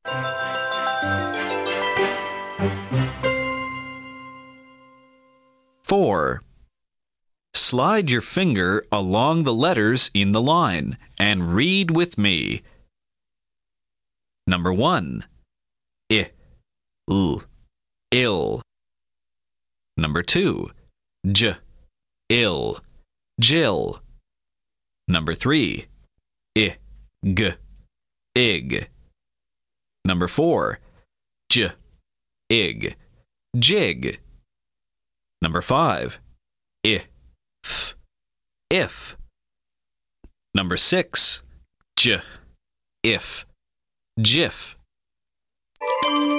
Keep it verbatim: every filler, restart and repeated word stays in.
Four. Slide your finger along the letters in the line and read with me. Number one. I, l, ill. Number two. J, ill, Jill. Number three. I, g, ig. Number four. J, ig, jig. Number five. I, f, if. Number six. J, if, jiff.